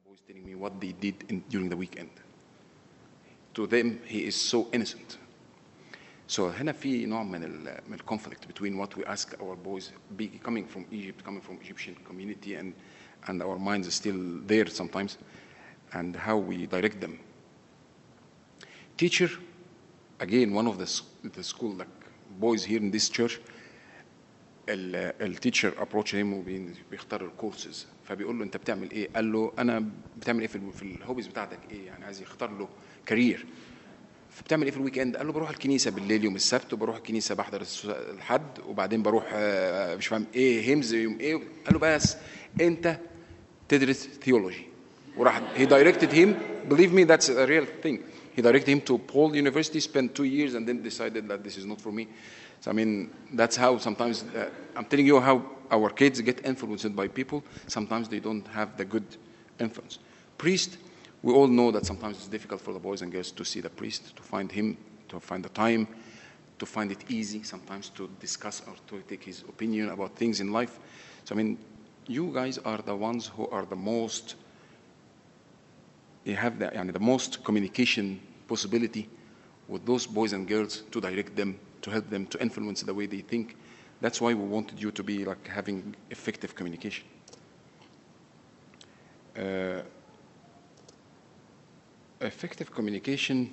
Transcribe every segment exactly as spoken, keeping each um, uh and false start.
boys telling me what they did in, during the weekend. To them, he is so innocent. So هنا في نوع من ال من conflict between what we ask our boys, be, coming from Egypt, coming from Egyptian community, and and our minds are still there sometimes, and how we direct them. Teacher, again, one of the the school like boys here in this church. التيتشر ابروتش هيم وبيختار الكورسز، فبيقول له انت بتعمل ايه؟ قال له انا بتعمل ايه في في الهوبيز بتاعتك ايه؟ يعني عايز يختار له كارير. فبتعمل ايه في الويك اند؟ قال له بروح الكنيسه بالليل يوم السبت، وبروح الكنيسه بحضر الحد، وبعدين بروح مش فاهم ايه هيمز يوم ايه. قال له بس انت تدرس ثيولوجي. وراح he directed him, believe me that's a real thing, he directed him to Paul University, spent two years and then decided that this is not for me. So, I mean, that's how sometimes, uh, I'm telling you how our kids get influenced by people. Sometimes they don't have the good influence. Priest, we all know that sometimes it's difficult for the boys and girls to see the priest, to find him, to find the time, to find it easy sometimes to discuss or to take his opinion about things in life. So, I mean, you guys are the ones who are the most, you have the, يعني, the most communication possibility with those boys and girls to direct them, to help them, to influence the way they think. That's why we wanted you to be like having effective communication. Uh, effective communication,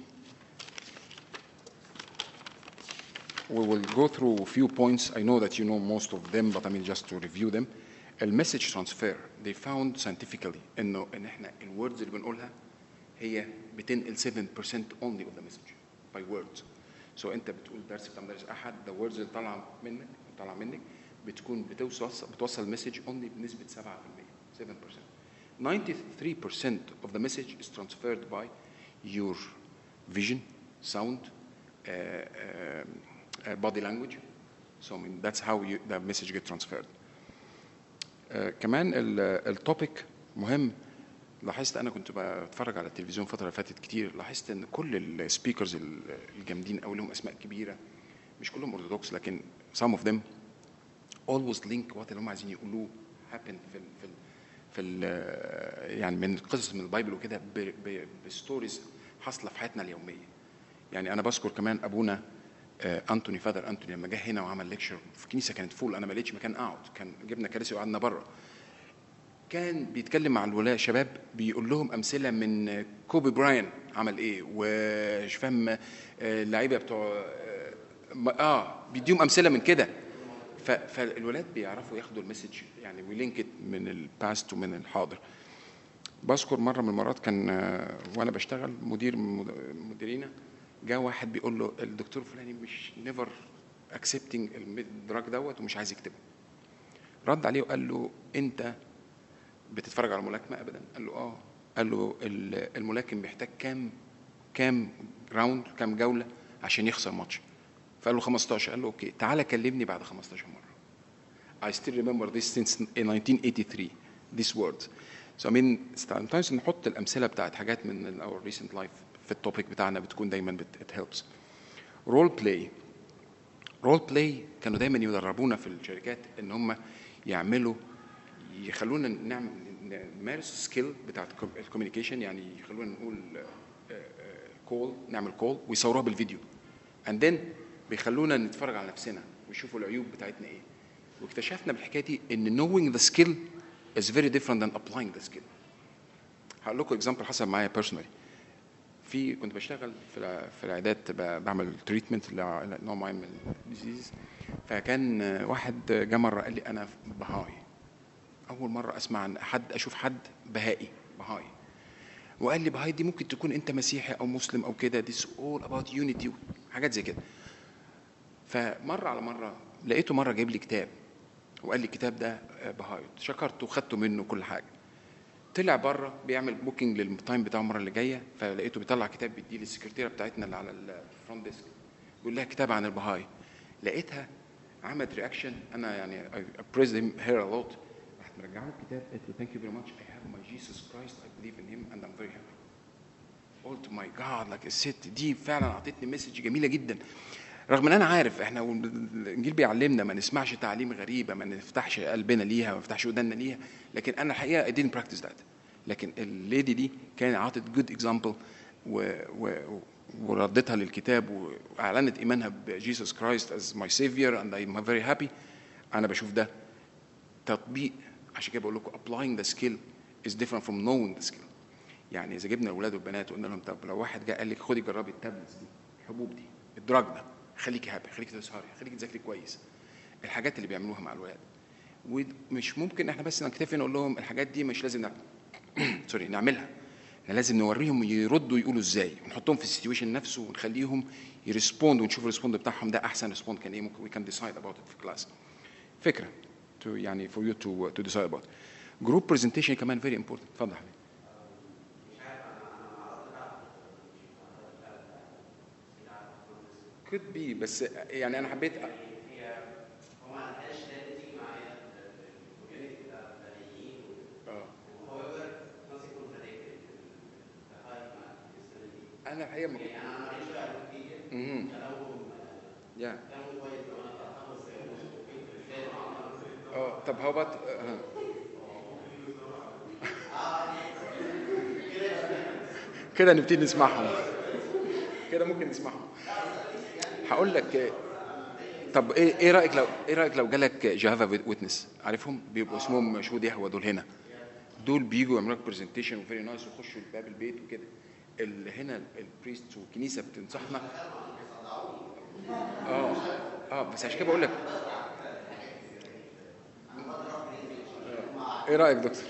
we will go through a few points. I know that you know most of them, but I mean just to review them. المسج transfer, they found scientifically إنه إن إحنا الwords اللي بنقولها هي بتنقل seven percent only of the message by words. So أنت بتقول درس بتاع مدرس أحد، the words اللي طالعة منك طالعة منك بتكون بتوصل بتوصل المسج only بنسبة seven percent, seven percent. ninety-three percent of the message is transferred by your vision, sound, uh, uh, body language. So I mean that's how you, the message gets transferred. Uh, كمان التوبيك مهم. لاحظت انا كنت بتفرج على التلفزيون فتره اللي فاتت كتير، لاحظت ان كل السبيكرز الجامدين او لهم اسماء كبيره، مش كلهم ارثوذكس لكن some of them always link what اللي هم عايزين يقولوه happen في ال في ال في ال يعني من قصص من البايبل وكده بستوريز حاصله في حياتنا اليوميه. يعني انا بذكر كمان ابونا انتوني فادر انتوني لما جه هنا وعمل ليكشر في كنيسه كانت فول، انا ما لقيتش مكان اقعد، كان جبنا كراسي وقعدنا بره. كان بيتكلم مع الولاء شباب بيقول لهم امثله من كوبي براين عمل ايه، ومش فاهم اللعيبه بتوع اه بيديهم امثله من كده. فالولاد بيعرفوا ياخدوا المسج يعني ويلينك من الباست ومن الحاضر. بذكر مره من المرات كان وانا بشتغل مدير مديرينا جاء واحد بيقول له الدكتور فلاني مش نيفر اكسبتنج الدراج دوت ومش عايز يكتبه. رد عليه وقال له انت بتتفرج على ملاكمه ابدا؟ قال له اه. قال له الملاكم بيحتاج كام كام راوند كام جوله عشان يخسر ماتش؟ فقال له خمستاشر. قال له اوكي تعالى كلمني بعد خمستاشر مره. I still remember this since nineteen eighty-three these words. So I mean sometimes نحط الامثله بتاعت حاجات من our recent life في التوبيك بتاعنا بتكون دايما it helps. role play role play كانوا دايما يدربونا في الشركات ان هم يعملوا يخلونا نعمل نمارس سكيل بتاعت الكوميونيكيشن، يعني يخلونا نقول كول نعمل كول ويصوروها بالفيديو and then بيخلونا نتفرج على نفسنا ويشوفوا العيوب بتاعتنا ايه. واكتشفنا بالحكايه دي ان knowing the skill is very different than applying the skill. هقول لكم اكزامبل حصل معايا بيرسونالي. في كنت بشتغل في في العيادات بعمل تريتمنت لنوع معين من الديزيز، فكان واحد جه مره قال لي انا بهاي، اول مره اسمع عن حد اشوف حد بهائي بهاي، وقال لي بهاي دي ممكن تكون انت مسيحي او مسلم او كده، this all about unity حاجات زي كده. فمره على مره لقيته مره جايب لي كتاب وقال لي الكتاب ده بهاي، شكرته وخدته منه كل حاجه. طلع بره بيعمل بوكينج للتايم بتاعه المره اللي جايه، فلقيته بيطلع كتاب بيديه للسكرتيره بتاعتنا اللي على الفرونت ديسك بيقول لها كتاب عن البهاي. لقيتها عملت رياكشن انا يعني I praised him her a lot. راحت مرجعه الكتاب قالت له thank you very much I have my Jesus Christ I believe in him and I'm very happy. قلت my God like الست دي فعلا اعطتني مسج جميله جدا. رغم ان انا عارف احنا الانجيل بيعلمنا ما نسمعش تعليم غريبه، ما نفتحش قلبنا ليها ما نفتحش ودنا ليها، لكن انا الحقيقه I didn't practice that لكن الليدي دي كان عاطت جود اكزامبل وردتها للكتاب واعلنت ايمانها بجيسوس كرايست از ماي سيفير اند اي ام فيري هابي. انا بشوف ده تطبيق. عشان كده بقول لكم applying the skill is different from knowing the skill. يعني اذا جبنا الاولاد والبنات وقلنا لهم طب لو واحد جه قال لك خدي جربي التابلتس دي، الحبوب دي، الدراج ده، خليكي هابي، خليكي تسهري، خليكي تذاكري كويس، الحاجات اللي بيعملوها مع الولاد. ومش ممكن احنا بس نكتفي نقول لهم الحاجات دي مش لازم نعمل سوري نعملها، احنا لازم نوريهم يردوا يقولوا ازاي، ونحطهم في السيتويشن نفسه ونخليهم يرسبوند ونشوف الريسبوند بتاعهم ده احسن ريسبوند كان ايه. ممكن we can decide about it في كلاس. فكره to يعني for you to to decide about. Group presentation كمان very important. اتفضل حبيبي. could be بس يعني انا حبيت انا الحقيقه ما كنت امم يا اه طب هو بقى كده نبتدي نسمعهم كده ممكن نسمعهم. هقول لك طب ايه ايه رايك لو ايه رايك لو جالك جافا ويتنس، عارفهم بيبقوا اسمهم شهود يهوى دول، هنا دول بيجوا يعملوا لك برزنتيشن وفيري نايس ويخشوا باب البيت وكده. اللي هنا البريست والكنيسه بتنصحنا اه اه بس عشان كده بقول لك ايه رايك دكتور؟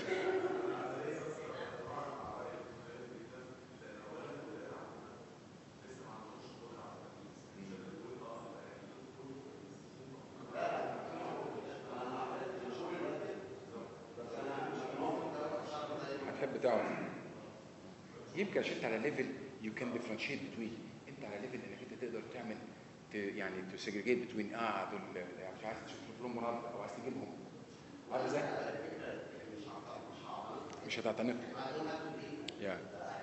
هتحب تعرف يمكن عشان انت على ليفل يو كان ديفرنشيت بتوين، انت على ليفل انك انت تقدر تعمل يعني تو سيجريجيت بتوين اه دول يعني مش عايز تشوف لهم مرض او عايز تجيبهم عارف ازاي؟ مش هتعتنق يا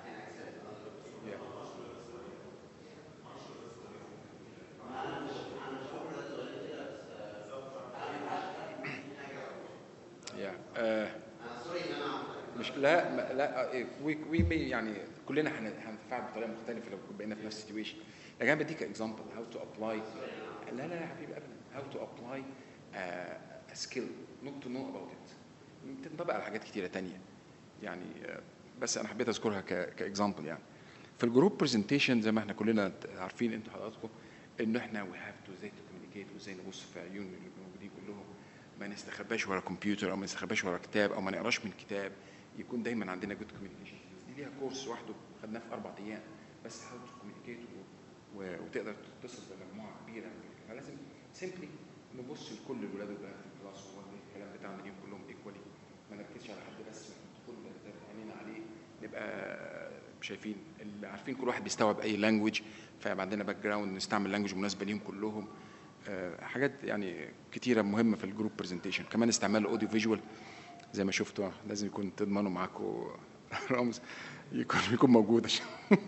يا يا مش لا لا وي وي يعني كلنا هنتفاعل بطريقه مختلفه لو بقينا في نفس السيتويشن. لكن انا بديك اكزامبل هاو تو ابلاي. لا لا يا حبيبي ابدا هاو تو ابلاي ا سكيل نوت تو نو اباوت ات بتنطبق على حاجات كتيره تانية يعني. بس انا حبيت اذكرها كاكزامبل. يعني في الجروب برزنتيشن زي ما احنا كلنا عارفين انتوا حضراتكم ان احنا وي هاف تو ازاي تو كوميونيكيت وازاي نبص في عيون اللي موجودين كلهم، ما نستخباش ورا كمبيوتر او ما نستخباش ورا كتاب او ما نقراش من كتاب، يكون دايما عندنا جود كوميونيكيشن. دي ليها كورس لوحده خدناه في اربع ايام بس هاو تو كوميونيكيت وتقدر تتصل بمجموعه كبيره. فلازم سيمبلي نبص لكل الولاد والبنات في الكلاس ونوري الكلام بتاعنا ليهم كلهم ايكوالي، ما نركزش على حد بس كل عينينا عليه، نبقى شايفين اللي عارفين كل واحد بيستوعب اي لانجوج، فيبقى عندنا باك جراوند نستعمل لانجوج مناسبه ليهم كلهم. حاجات يعني كتيره مهمه في الجروب برزنتيشن. كمان استعمال الاوديو فيجوال زي ما شفتوا لازم يكون تضمنوا معاكم رامز يكون يكون موجود عشان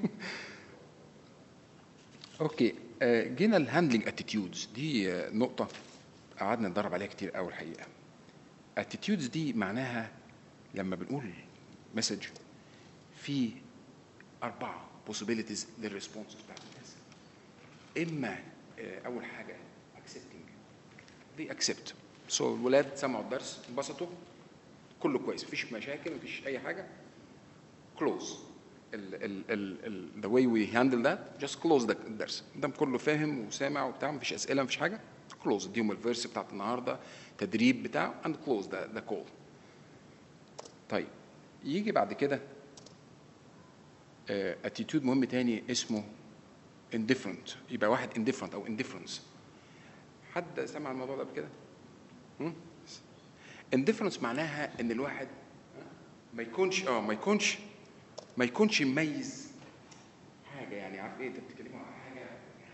اوكي. جينا الهاندلنج اتيتيودز دي نقطه قعدنا ندرب عليها كتير قوي الحقيقه. اتيتيودز دي معناها لما بنقول مسج في اربعه possibilities للريسبونس بتاع الناس. اما اول حاجه accepting they accept so الولاد سمعوا الدرس انبسطوا كله كويس مفيش مشاكل مفيش اي حاجه close ال ال ال the way we handle that just close the الدرس ده كله فاهم وسامع وبتاع مفيش اسئله مفيش حاجه close اديهم الفيرس بتاعت النهارده تدريب بتاعه and close the, the call. طيب يجي بعد كده اتيتيود مهم تاني اسمه indifferent. يبقى واحد indifferent او indifference. حد سمع الموضوع ده قبل كده؟ indifference معناها ان الواحد ما يكونش اه ما يكونش ما يكونش مميز حاجه. يعني عارف ايه انت بتتكلموا عن حاجه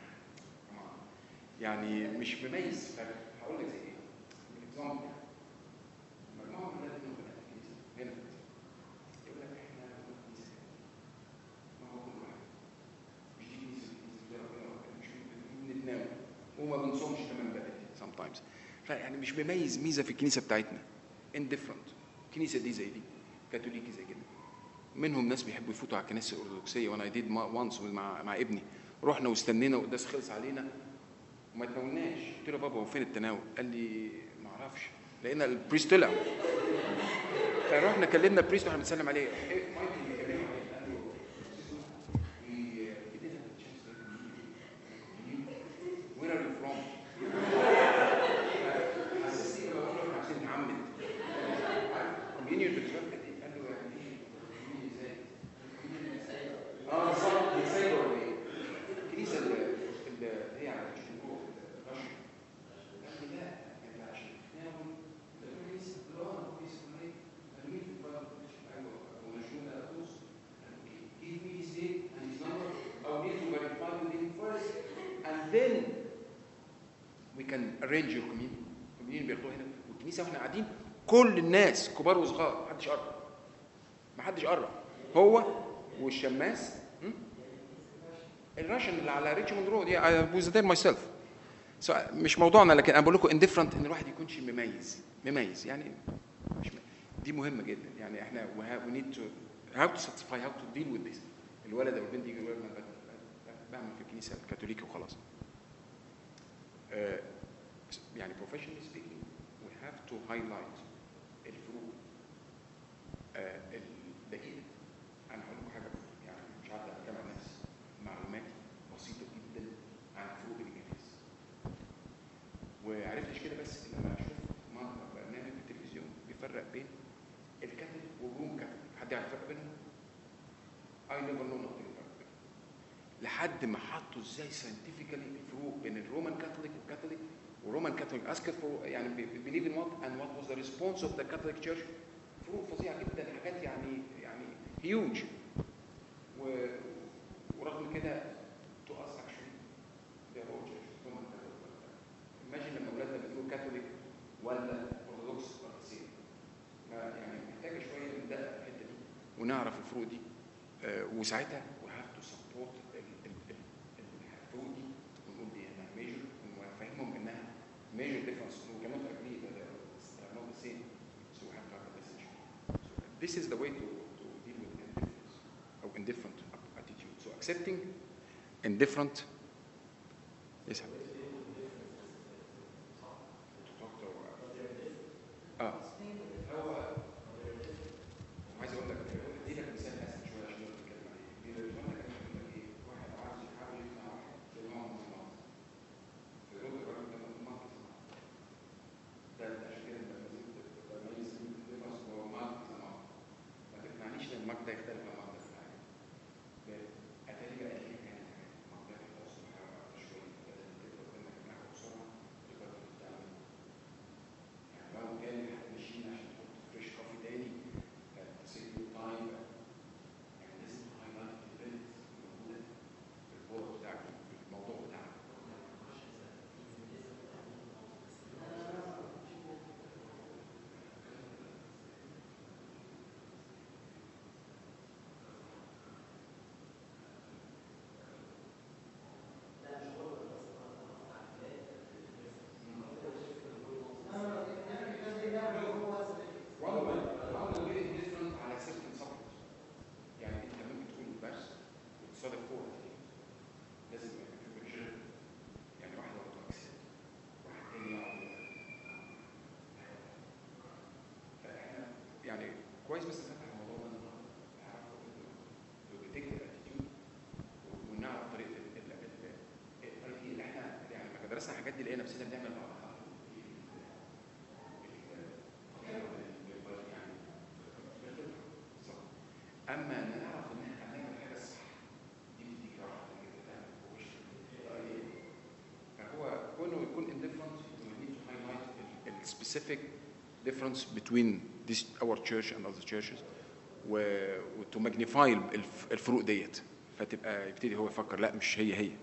يعني مش مميز. هقول لك زي ايه اكزامبل. مجموعه من الناس هنا يقول لك احنا ما هو كل واحد مش دي مش بنتناول وما بنصومش كمان بقى sometimes. فيعني مش بميز ميزه في الكنيسه بتاعتنا indifferent. الكنيسه دي زي دي كاثوليكي زي كده منهم ناس بيحبوا يفوتوا على الكنائس الارثوذكسيه، وانا ديد وانس مع مع ابني. رحنا واستنينا وقداس خلص علينا وما تناولناش. قلت له بابا هو فين التناول؟ قال لي ما اعرفش، لقينا البريست طلع. فرحنا كلمنا البريست واحنا بنسلم عليه، ايه مايكل بيكلمه قال له وير ار يو فروم؟ حسسني بقول له احنا عايزين نعمد كوميونيون بالنسبه لك ايه؟ قال له يعني ايه كوميونيون ازاي؟ اه بالظبط ازاي ولا ايه؟ الكنيسه اللي هي على الجمهور رشا. قال لي لا يعني عشان تناول الكنيسه لا الكنيسه كلها قالوا مين في البلد؟ ايوه ونشوف الاتوس. give me his name and his number. I will need to verify with him first and then we can arrange your communion. communion بياخدوها هنا والكنيسه واحنا قاعدين كل الناس كبار وصغار ما حدش قرب. ما حدش قرب. هو والشماس الراشن اللي على ريتشموند رود. يا I was there myself. so مش موضوعنا، لكن انا بقول لكم indifferent ان الواحد يكونش مميز مميز يعني مش م... دي مهمه جدا. يعني احنا we need to how to satisfy how to deal with this. الولد او البنت يجي يقول انا بعمل في الكنيسه الكاثوليكي وخلاص. uh, يعني professionally speaking we have to highlight الفروق uh, الدقيقه. انا هقول لكم حاجه يعني مش عارف اتكلم عن نفسي، معلومات بسيطه جدا عن فروق الكنائس. وعرفتش كده بس لما شفت مره برنامج في التلفزيون بيفرق بين الكاثوليك والروم كاثوليك. حد يعرف الفرق بينهم؟ I never know nothing about it. لحد ما حطوا ازاي scientifically الفروق بين الرومان كاثوليك والكاثوليك. ورومان كاثوليك asked for يعني believe in what and what was the response of the Catholic Church. فروق فظيعه جدا، حاجات يعني يعني huge. و ورغم كده to us actually they are all churches roman catholic. imagine لما اولادنا بيقولوا كاثوليك ولا ارثوذكس ولا سير. يعني محتاجه شويه ندقق في الحته دي ونعرف الفروق دي. آه وساعتها we have to support الفروق دي ونقول دي انها ميجر ونفهمهم انها major difference. we cannot agree that they are not the same. so we have to have a message. so this is the way to to deal with indifference or indifferent attitude. so accepting indifferent yes اه هو عايز اقول لك دي لك مثال اسهل شويه عشان نقدر نتكلم عليه. دي لك انا كان بقول لك ايه، واحد عاوز يحاول يقنع واحد في نوع من المناطق فيقول له الراجل ده منطق ده عشان كده انت لازم تبقى ميز ديفرنس هو منطق مناطق. ما تقنعنيش ان المنطق ده يختلف عن المنطق في حاجه. اتاري بقى ليه كانت المنطق ده توصل حاجه شويه بدل ما تقدر انك تقنعه بسرعه تقدر تتعامل. يعني لو كان ماشيين عشان تحط فريش كوفي تاني تسيب له تايم. يعني لازم تهايلايت البنت موجوده في البورد بتاعك في الموضوع بتاعك. يعني كويس بس نفتح الموضوع ده النهارده نعرف الديتكتيف اتيتيود ونعرف طريقه الطريقه اللي احنا يعني لما درسنا الحاجات دي لقينا نفسنا بنعمل بعضها. اما ان نعرف ان احنا هنعمل حاجه صح دي بتديك راحه كده تعمل. فهو كونه يكون indifferent we need to highlight the specific difference between this our church and other churches و to magnify الفروق ديت. فتبقى يبتدي هو يفكر لا مش هي هي.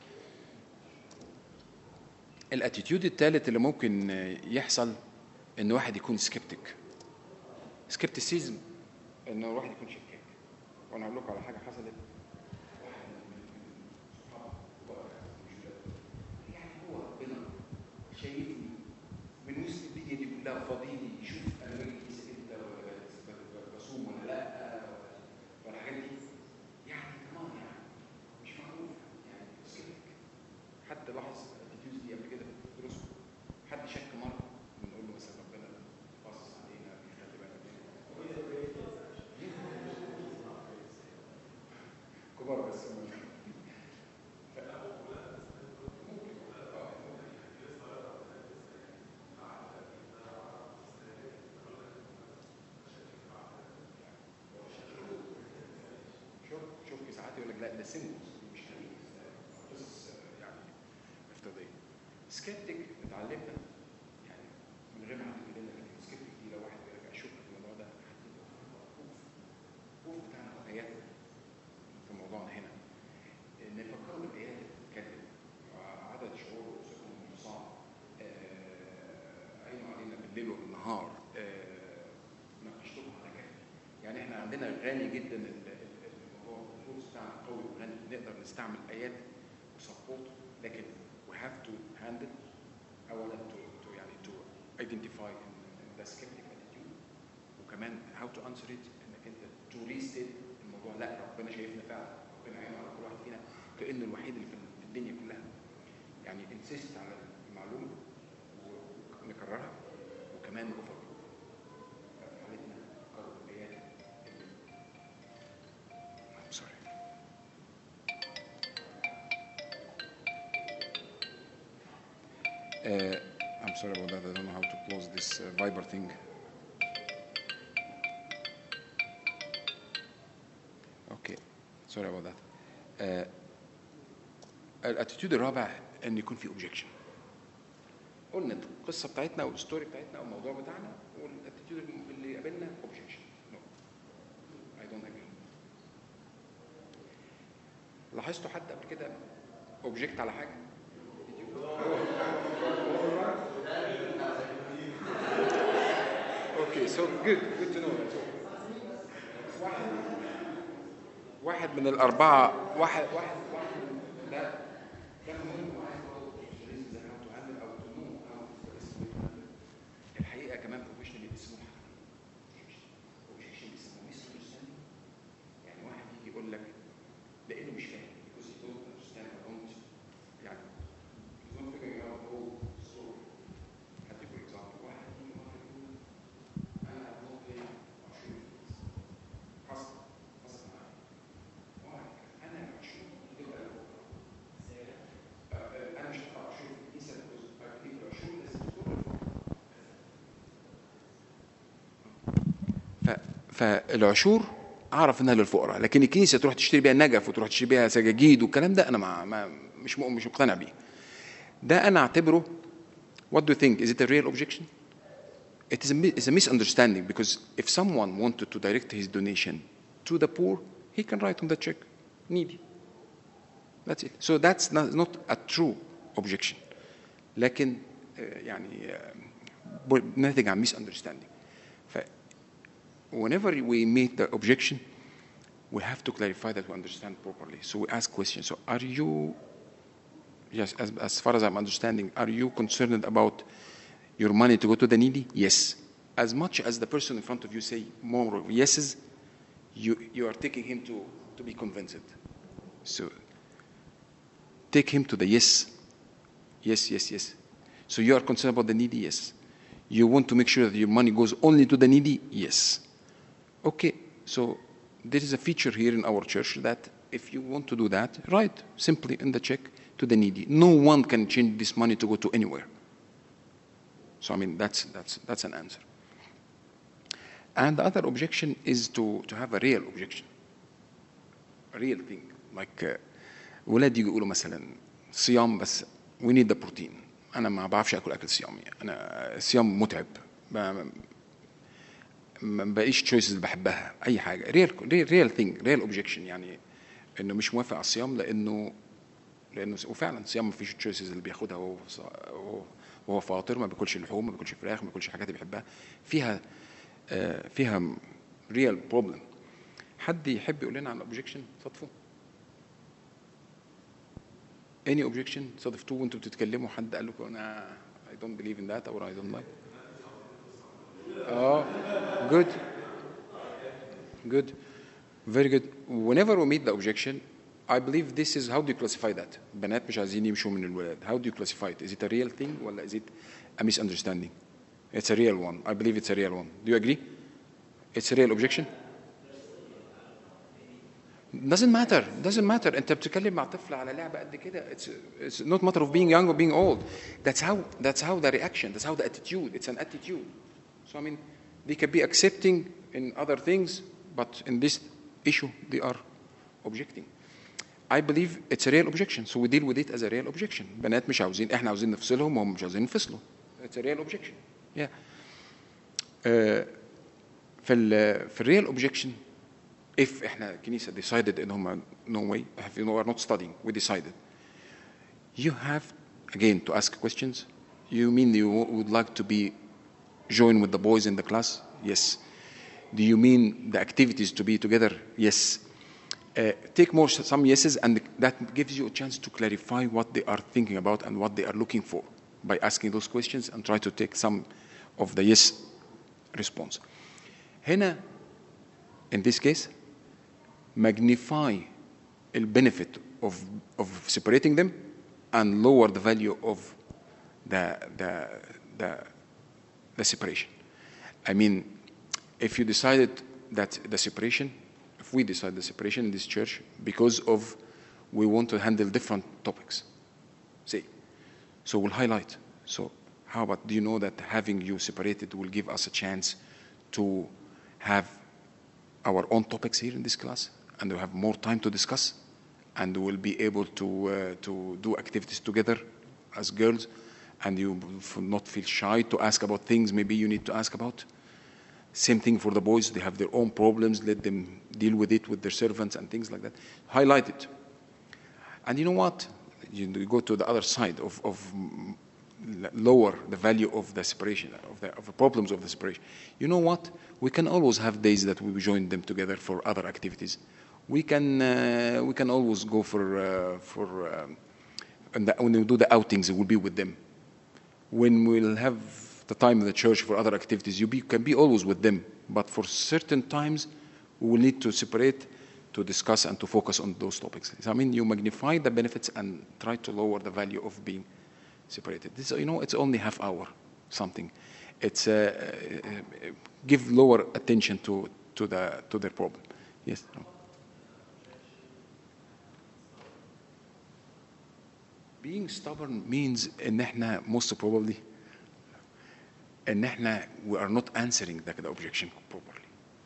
الاتيتيود الثالث اللي ممكن يحصل ان واحد يكون سكيبتيك. سكيبتيسيزم ان واحد يكون شكاك. وانا هقول لكم على حاجه حصلت. واحد من صحابه يعني هو ربنا شايفني من وسط الدنيا دي كلها فاضيلي يشوف انا باجي كنيسه امتى ولا بصوم ولا لا يقول لك لا ده سيمبلز مش حقيقي قصص يعني افتراضيه. سكيبتيك اتعلمنا يعني من غير ما حد يقول لنا لكن سكيبتيك دي لو واحد بيرجع يشوف في الموضوع ده الخوف بتاعنا ايات في موضوعنا هنا ان نفكروا بالايات اللي بتتكلم عدد شهور وسكون صعب عينوا علينا بالليل وبالنهار ناقشتهم على كده. يعني احنا عندنا غني جدا الموضوع الفلوس بتاعنا قوي وغني نقدر نستعمل ايات وسبورت لكن we have to handle اولا to, to يعني to identify the skeptic attitude وكمان how to answer it انك انت to restate الموضوع. لا ربنا شايفنا فعلا ربنا عينه على كل واحد فينا كانه الوحيد اللي في الدنيا كلها. يعني insist على المعلومه ونكررها وكمان اوفر في حالتنا نكرر الايات. I'm sorry. Uh, I'm sorry about that. I don't know how to close this uh, Viber thing. Okay, sorry about that. Uh, الاتيتيود الرابع ان يكون في اوبجكشن. قلنا القصه بتاعتنا او الستوري بتاعتنا او الموضوع بتاعنا والاتيتيود اللي قابلنا اوبجكشن. نو اي دونت اجري. لاحظتوا حد قبل كده اوبجكت على حاجه؟ اوكي سو جود جود تو نو. واحد واحد من الاربعه واحد واحد واحد ده ده مهم. الحقيقه كمان بروفيشنال بيسموها اوبجكشن بيسموه ميس اندرستاندينج. يعني واحد يجي يقول لك لانه مش فاهم because he don't understand or don't يعني he's not figuring out the whole story. هدي for example واحد يجي واحد يقول انا هبقى في عشرين حصل حصل معايا واحد انا عشرين تبقى انا مش هدفع عشرين في الكنيسه because عشرين لازم تكون فالعشور اعرف انها للفقراء لكن الكنيسه تروح تشتري بيها نجف وتروح تشتري بيها سجاجيد والكلام ده انا ما, ما مش مش مقتنع بيه. ده انا اعتبره what do you think is it a real objection? It is a, it's a misunderstanding because if someone wanted to direct his donation to the poor he can write on the check needy. That's it. So that's not, not a true objection. لكن يعني ناتج عن misunderstanding. Whenever we make the objection, we have to clarify that we understand properly. So we ask questions. So are you, yes, as, as far as I'm understanding, are you concerned about your money to go to the needy? Yes. As much as the person in front of you say more yeses, you, you are taking him to, to be convinced. So take him to the yes. Yes, yes, yes. So you are concerned about the needy? Yes. You want to make sure that your money goes only to the needy? Yes. Okay, so there is a feature here in our church that if you want to do that, write simply in the check to the needy. No one can change this money to go to anywhere. So I mean, that's, that's, that's an answer. And the other objection is to, to have a real objection. A real thing. Like, uh, ولاد يجوا يقولوا مثلا صيام بس we need the protein. أنا ما بعرفش أكل أكل صيامي. أنا الصيام متعب. ما بقيش تشويسز اللي بحبها اي حاجه ريال ريال ثينج ريال اوبجكشن. يعني انه مش موافق على الصيام لانه لانه وفعلا الصيام ما فيش تشويسز اللي بياخدها وهو وهو فاطر ما بياكلش لحوم ما بياكلش فراخ ما بياكلش حاجات اللي بيحبها فيها فيها ريال بروبلم. حد يحب يقول لنا عن اوبجكشن صدفه؟ اني اوبجكشن صدفتوه وانتوا بتتكلموا حد قال لكم انا I don't believe in that or I don't like. Oh, good, good, very good. Whenever we meet the objection, I believe this is how do you classify that? بنات مش عايزين يمشوا من الولاد. How do you classify it? Is it a real thing or is it a misunderstanding? It's a real one. I believe it's a real one. Do you agree? It's a real objection? Doesn't matter. Doesn't matter. أنت بتتكلم مع طفل على لعبة قد كده. It's it's not matter of being young or being old. That's how that's how the reaction. That's how the attitude. It's an attitude. So I mean, they can be accepting in other things, but in this issue they are objecting. I believe it's a real objection, so we deal with it as a real objection. بنات مش عاوزين، احنا عاوزين نفصلهم وهم مش عاوزين ينفصلوا. It's a real objection. Yeah. Uh, في ال في الريال objection, if احنا كنيسة decided ان هم no way, if you are not studying, we decided. You have again to ask questions. You mean you would like to be join with the boys in the class? Yes. Do you mean the activities to be together? Yes. Uh, take more some yeses, and that gives you a chance to clarify what they are thinking about and what they are looking for by asking those questions, and try to take some of the yes response. هنا, in this case, magnify the benefit of, of separating them and lower the value of the, the, the, the separation. I mean, if you decided that the separation, if we decide the separation in this church because of we want to handle different topics, see, so we'll highlight. So how about, do you know that having you separated will give us a chance to have our own topics here in this class, and we'll have more time to discuss, and we'll be able to uh, to do activities together as girls, and you will not feel shy to ask about things maybe you need to ask about. Same thing for the boys. They have their own problems. Let them deal with it with their servants and things like that. Highlight it. And you know what? You go to the other side of, of lower the value of the separation, of the, of the problems of the separation. You know what? We can always have days that we join them together for other activities. We can uh, we can always go for uh, for um, and the, when we do the outings, we'll be with them. When we'll have the time in the church for other activities, you be, can be always with them. But for certain times, we will need to separate to discuss and to focus on those topics. So, I mean, you magnify the benefits and try to lower the value of being separated. This, you know, it's only half hour, something. It's uh, uh, give lower attention to to the to their problem. Yes. No. Being stubborn means ان احنا most probably ان احنا we are not answering the, the objection properly.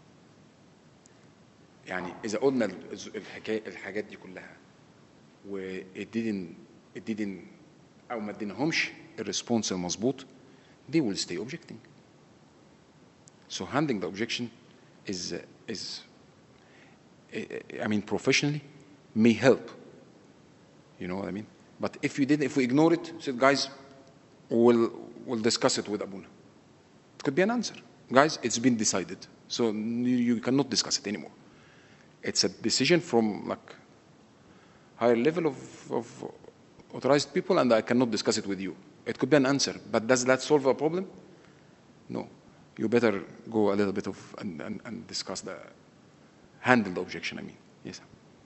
يعني إذا قلنا الحكاية الحاجات دي كلها و it didn't it didn't أو ما اديناهمش الريسبونس المظبوط, they will stay objecting. So handling the objection is is I mean professionally may help. You know what I mean? But if you didn't, if we ignore it, said guys, we'll we'll discuss it with Abuna. It could be an answer. Guys, it's been decided, so you cannot discuss it anymore. It's a decision from like higher level of, of authorized people, and I cannot discuss it with you. It could be an answer, but does that solve a problem? No. You better go a little bit of and, and, and discuss the handle the objection. I mean, yes.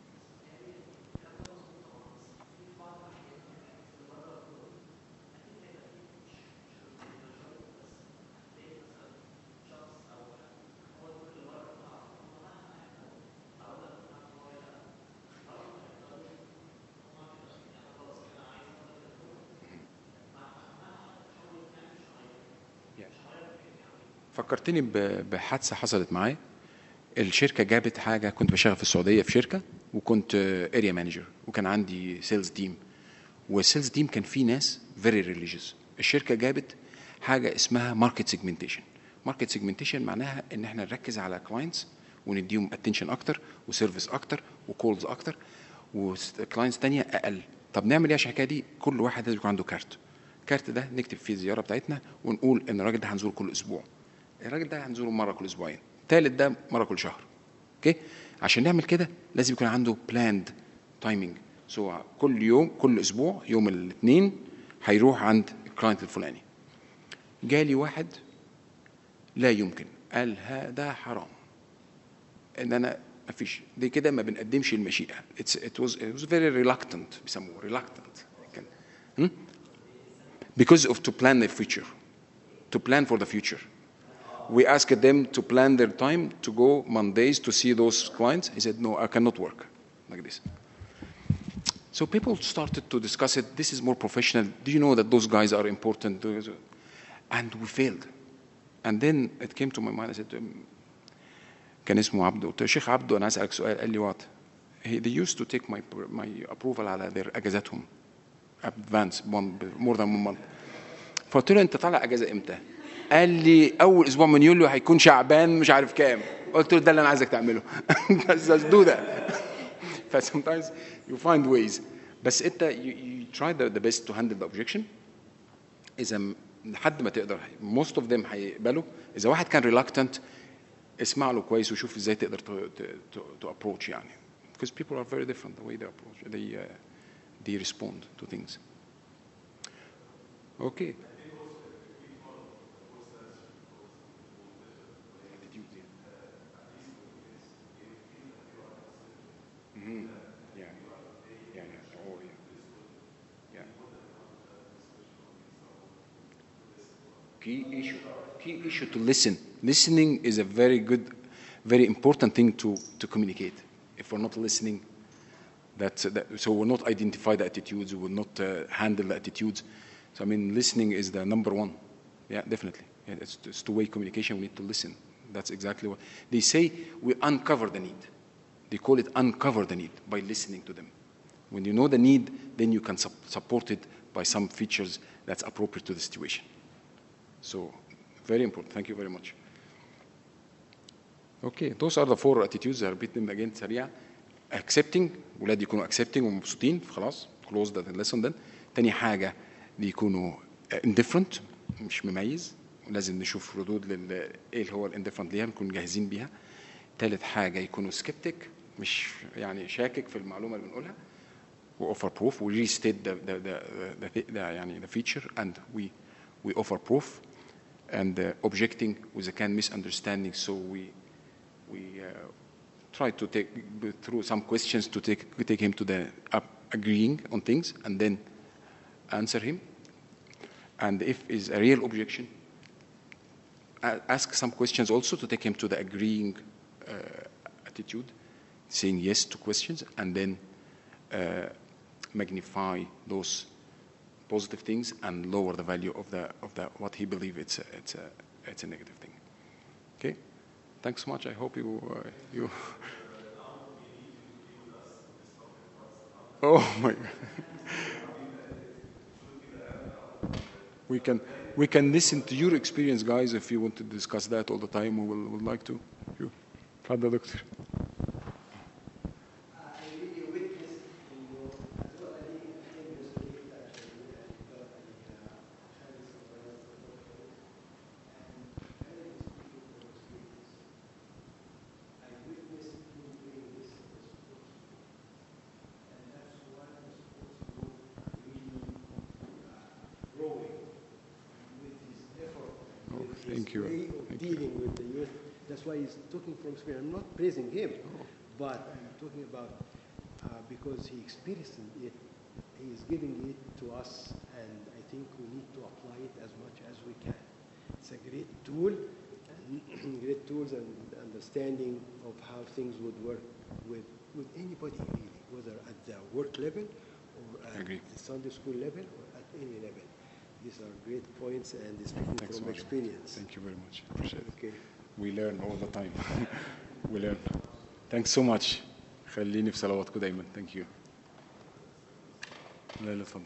فكرتني بحادثه حصلت معايا. الشركه جابت حاجه، كنت بشتغل في السعوديه في شركه وكنت اريا مانجر وكان عندي سيلز تيم، والسيلز تيم كان فيه ناس فيري ريليجيوس. الشركه جابت حاجه اسمها ماركت سيجمنتيشن. ماركت سيجمنتيشن معناها ان احنا نركز على كلاينتس ونديهم اتنشن اكتر وسيرفيس اكتر وكولز اكتر وكلاينتس ثانيه اقل. طب نعمل ايه عشان الحكايه دي؟ كل واحد لازم يكون عنده كارت. الكارت ده نكتب فيه الزياره بتاعتنا ونقول ان الراجل ده هنزوره كل اسبوع، الراجل ده هنزوره مره كل اسبوعين، الثالث ده مره كل شهر. اوكي؟ عشان نعمل كده لازم يكون عنده بلاند تايمينج. سو كل يوم كل اسبوع يوم الاثنين هيروح عند الكلاينت الفلاني. جالي واحد لا يمكن، قال هذا حرام ان انا ما فيش دي كده، ما بنقدمش المشيئه. اتس ات واز ات واز فيري ريلاكتنت، بيسموه ريلاكتنت كان because of to plan the future, to plan for the future. We asked them to plan their time to go Mondays to see those clients. He said, no, I cannot work like this. So people started to discuss it. This is more professional. Do you know that those guys are important? And we failed. And then it came to my mind. I said, كان اسمه عبده. قلت له شيخ عبده أنا أسألك سؤال. قال لي what? he, they used to take my my approval على their اجازاتهم advance one more than one month. فقلت له انت طالع اجازه امتى؟ قال لي اول اسبوع من يوليو هيكون شعبان مش عارف كام. قلت له ده اللي انا عايزك تعمله. Just do that. But sometimes you find ways. بس انت you, you try the, the best to handle the objection. اذا لحد ما تقدر most of them هيقبلوا. اذا واحد كان reluctant اسمع له كويس وشوف ازاي تقدر to, to, to approach يعني. Because people are very different the way they approach. They uh, they respond to things. Okay. Mm-hmm. Yeah. Yeah, yeah. Oh, yeah. Yeah. Key issue. Key issue to listen. Listening is a very good, very important thing to, to communicate. If we're not listening, that's, that, so we'll not identify the attitudes, we will not uh, handle the attitudes. So, I mean, listening is the number one. Yeah, definitely. Yeah, it's, it's two-way communication. We need to listen. That's exactly what they say. We uncover the need. They call it uncover the need by listening to them. When you know the need, then you can su- support it by some features that's appropriate to the situation. So, very important. Thank you very much. Okay, those are the four attitudes. I repeat them again سريع. Accepting, ولاد يكونوا accepting ومبسوطين خلاص. Close that lesson then. تاني حاجة يكونوا indifferent مش مميز. ولازم نشوف ردود لل ايه اللي هو الاندفرنت ليها نكون جاهزين بيها. ثالث حاجة يكونوا skeptic مش يعني شاكك في المعلومة اللي بنقولها. We offer proof. We restate the the the, the, the, the يعني the feature and we we offer proof. And uh, objecting with a can misunderstanding, so we we uh, try to take through some questions to take take him to the uh, agreeing on things, and then answer him. And if is a real objection, uh, ask some questions also to take him to the agreeing uh, attitude, saying yes to questions, and then uh, magnify those positive things and lower the value of the of the what he believes it's a, it's a it's a negative thing. Okay, thanks so much. I hope you uh, you. Oh my God. We can we can listen to your experience, guys. If you want to discuss that all the time, we will would like to. You, Father Doctor. Thank you. Way of Thank dealing you. with the youth. That's why he's talking from experience. I'm not praising him, but I'm talking about uh, because he experienced it. He is giving it to us, and I think we need to apply it as much as we can. It's a great tool, and great tools and understanding of how things would work with with anybody really, whether at the work level or at the Sunday school level or at any level. These are great points and speaking Thanks from so much. experience. Thank you very much. Appreciate it. Okay. We learn all the time. We learn. Thanks so much. خليني في صلواتكم دايما. Thank you. لا لا اتفضل.